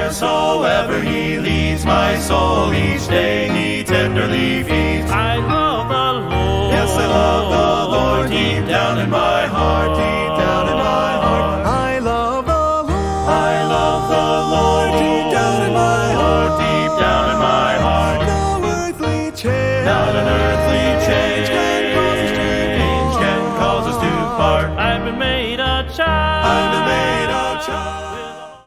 Wheresoever he leads my soul, each day he tenderly feeds. I love the Lord. Yes, I love the Lord, deep down in my heart, deep down in my heart. I love the Lord. I love the Lord, deep down in my heart, deep down in my heart. No earthly change, Not an earthly change can cause us to part. I've been made a child. I've been made a child.